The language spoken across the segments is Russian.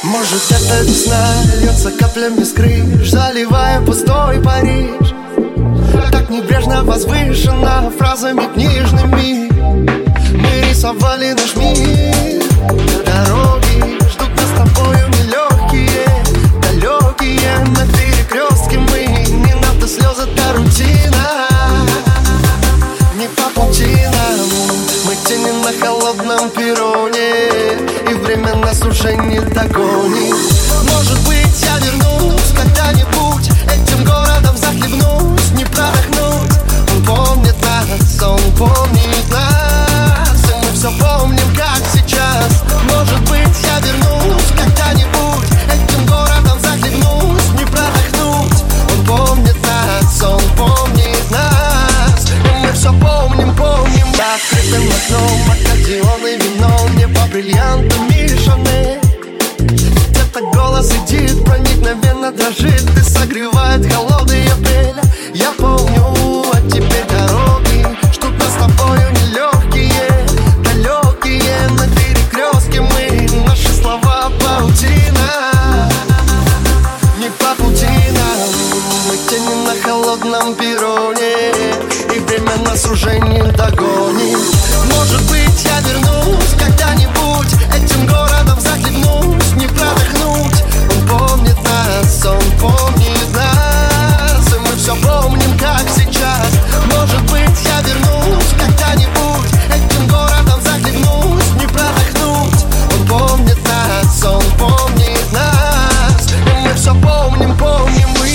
Может, эта весна льется каплями с крыш, заливая пустой Париж. Так небрежно возвышена фразами книжными. Мы рисовали наш мир. Дороги ждут нас с тобою нелегкие, далекие. На перекрестке мы, не надо слез, это рутина. Не по путинам, мы тени на холодном перроне, и время нас уже не догонит. Может быть, я вернусь когда-нибудь, этим городом захлебнусь, не продохнуть. Он помнит нас, он помнит нас, и мы все помним, как сейчас. Может быть, я вернусь когда-нибудь, этим городом захлебнусь, не продохнуть. Он помнит нас, он помнит нас, и мы все помним, помним. За открытым окном аккордеон и вино, небо бриллиантами Шанель. Где-то голос сидит, проникновенно дрожит и согревает холодный апрель. Я помню, а теперь дороги ждут нас с тобою нелегкие, далекие. На перекрестке мы, наши слова паутина. Не по путинам, мы тени на холодном перроне, и время нас уже не догонит. Может быть, я вернусь когда-нибудь, этим городом захлебнусь, не продохнуть. Он помнит нас, он помнит нас, и мы все помним, как сейчас. Может быть, я вернусь когда-нибудь, этим городом захлебнусь, не продохнуть. Он помнит нас, он помнит нас, и мы все помним, помним мы.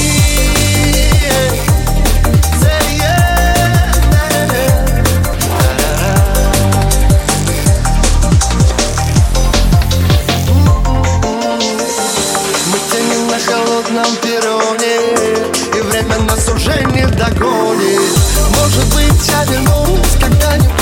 На холодном перроне, и время нас уже не догонит. Может быть, я вернусь когда-нибудь,